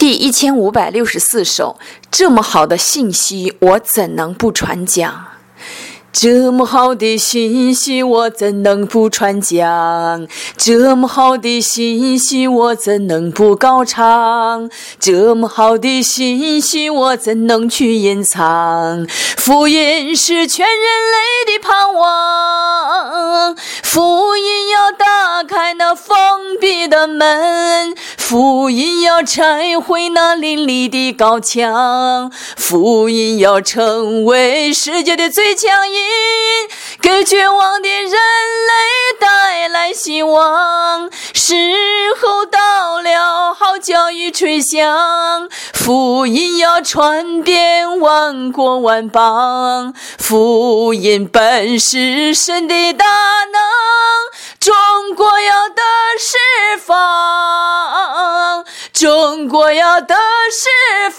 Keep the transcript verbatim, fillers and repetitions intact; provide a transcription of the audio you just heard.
第一千五百六十四首，这么好的信息，我怎能不传讲？这么好的信息，我怎能不传讲？这么好的信息，我怎能不高唱？这么好的信息，我怎能去隐藏？福音是全人类的盼望，福音要打开那封闭的门，福音要拆毁那林立的高墙，福音要成为世界的最强音，给绝望的人类带来希望。时候到了，好教育吹响，福音要传遍万国万邦，福音本是神的大能，中国要得释放，中国要得释